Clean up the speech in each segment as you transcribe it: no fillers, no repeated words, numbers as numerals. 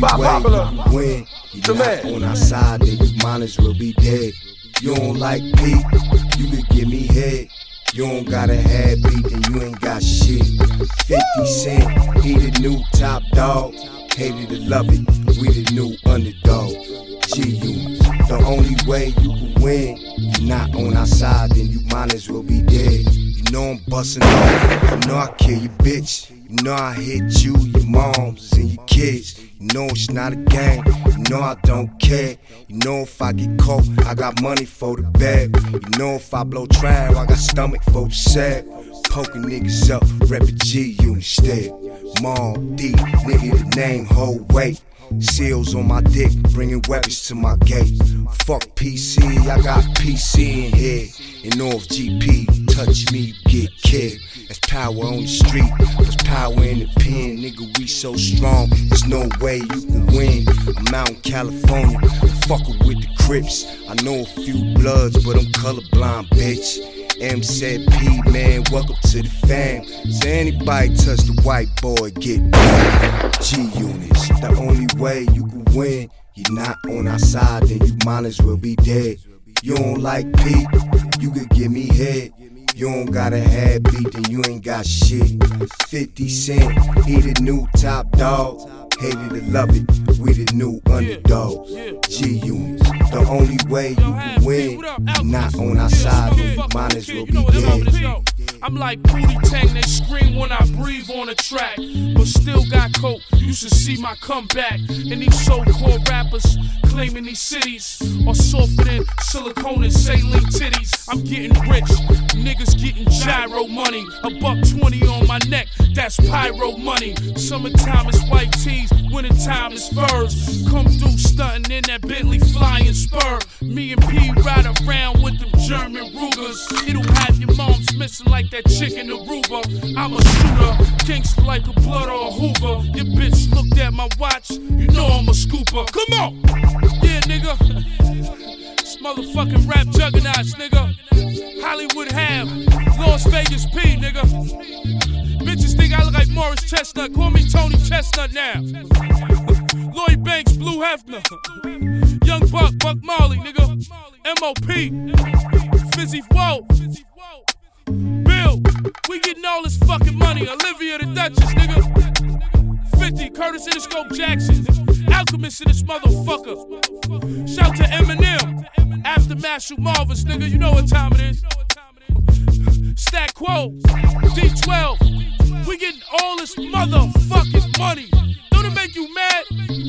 way you win, you're not on our side, then you might as well be dead. You don't like Pete, you could give me head. You don't gotta have beat, then you ain't got shit. 50 Cent, he the new top dog. Hated to love it, we the new underdog. G-Unit, the only way you can win, you're not on our side, then you might as well be dead. You know I'm busting off, you know I kill you, bitch. You know I hit you, your moms and your kids. You know it's not a game, you know I don't care. You know if I get caught, I got money for the bag. You know if I blow trial, I got stomach for the sack. Poking niggas up, reppin' G-Unit instead. Mom, D, nigga, the name, whole weight. Seals on my dick, bringing weapons to my gate. Fuck PC, I got PC in here. And off GP, touch me, you get killed. There's power on the street, there's power in the pen. Nigga, we so strong, there's no way you can win. I'm out in California, fuckin' with the Crips. I know a few bloods, but I'm colorblind, bitch. M said P, man, welcome to the fam. So anybody touch the white boy, get banned. G-Units, the only way you can win. You're not on our side, then you might as well be dead. You don't like Pete, you could give me head. You don't gotta have beat, then you ain't got shit. 50 Cent, he the new top dog. Hated to love it, we the new underdog. G-Units, the only way you can win. You're not on our side, then you might as well be dead. I'm like Booty Tang, they scream when I breathe on the track. But still got coke, you should see my comeback. And these so-called rappers claiming these cities are softer than silicone and saline titties. I'm getting rich, niggas getting gyro money. $120 on my neck, that's pyro money. Summertime is white tees, wintertime is furs. Come through stunting in that Bentley flying spur. Me and P ride around with them German Rugers. It'll have your moms missing like that chicken Aruba. I'm a shooter, gangster like a blood or a Hoover. Your bitch looked at my watch, you know I'm a scooper. Come on! Yeah, nigga. This motherfucking rap juggernauts, nigga. Hollywood Ham, Las Vegas P, nigga. Bitches think I look like Morris Chestnut, call me Tony Chestnut now. Lloyd Banks, Blue Hefner. Young Buck, Buck Marley, nigga. M.O.P. Fizzy Whoa. Bill, we getting all this fucking money. Olivia the Duchess, nigga. 50, Curtis Interscope Jackson. Alchemist in this motherfucker. Shout to Eminem. After Marshall Marvis, nigga, you know what time it is. Stack Quo, D12. We getting all this motherfucking money. Don't it make you mad?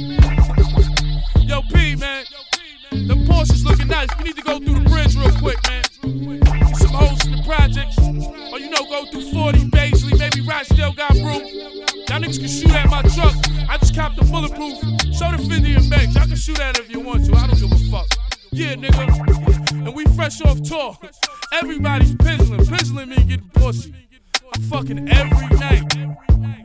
Yo, P, man. Them Porsches looking nice. We need to go through the bridge real quick, man. Get some hoes in the projects. Or, you know, go through 40, Baisley, maybe Rochdale got broom. Y'all niggas can shoot at my truck. I just copped the bulletproof. Show the 50 and Banks. Y'all can shoot at it if you want to. I don't give a fuck. Yeah, nigga. And we fresh off tour. Everybody's pizzling. Pizzling me getting pussy. I'm fucking every night.